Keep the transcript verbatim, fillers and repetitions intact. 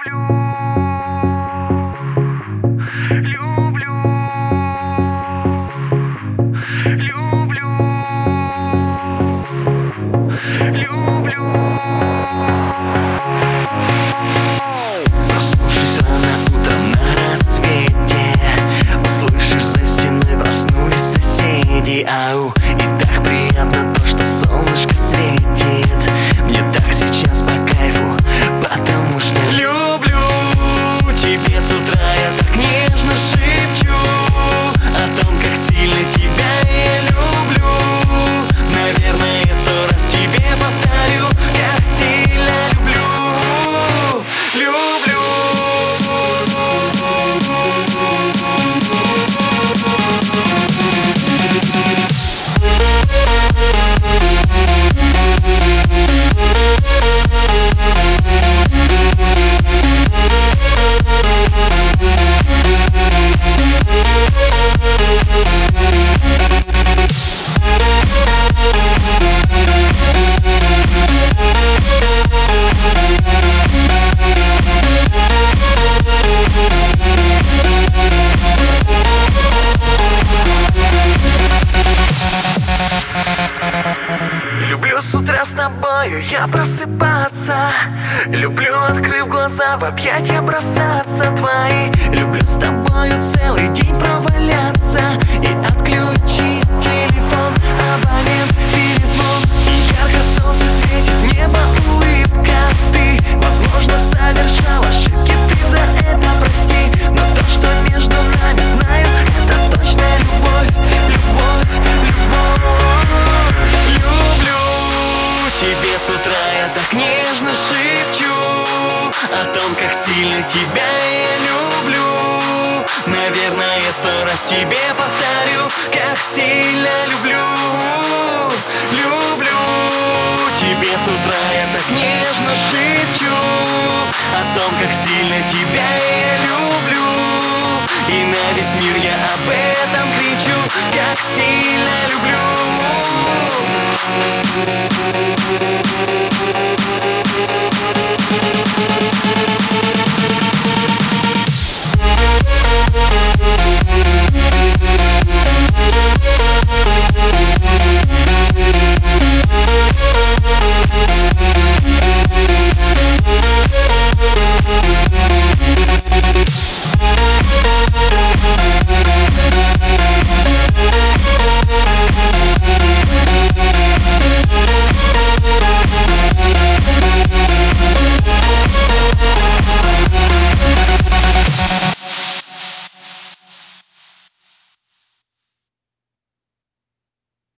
Проснувшись рано утром на рассвете, услышишь за стеной проснулись соседи. Ау, и так приятно то, что солнышко светит. Мне так сейчас по кайфу, потому что люблю тебя. С утра я так нежно шепчу о том, как сильно тебя я люблю. Наверное, сто раз тебе повторю, как сильно люблю. Люблю. Люблю с утра с тобою я просыпаться. Люблю, открыв глаза, в объятия бросаться твои. Люблю с тобою целый день проваляться и отключить телефон, абонент, перезвон. Ярко солнце светит, небо, улыбка. Ты, возможно, совершал ошибки, ты за это прости. Но то, что между нами, знаю, это точно любовь, любовь, любовь. Тебе с утра я так нежно шепчу о том, как сильно тебя я люблю. Наверное, сто раз тебе повторю, как сильно люблю. Люблю. Тебе с утра я так нежно шепчу о том, как сильно тебя я люблю. И на весь мир я об этом кричу, как сильно люблю.